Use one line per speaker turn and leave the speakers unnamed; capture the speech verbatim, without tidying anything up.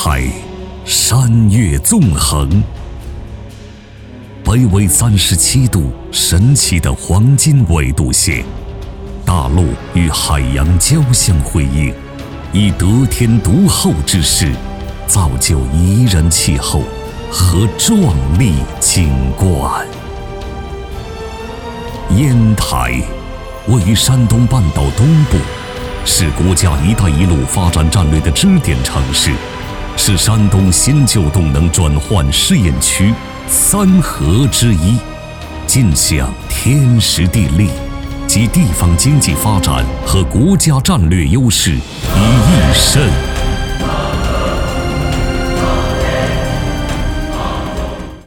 台，山岳纵横。北纬三十七度，神奇的黄金纬度线，大陆与海洋交相辉映，以得天独厚之势，造就宜人气候和壮丽景观。烟台位于山东半岛东部，是国家“一带一路”发展战略的支点城市，是山东新旧动能转换试验区三河之一，尽享天时地利及地方经济发展和国家战略优势于一身。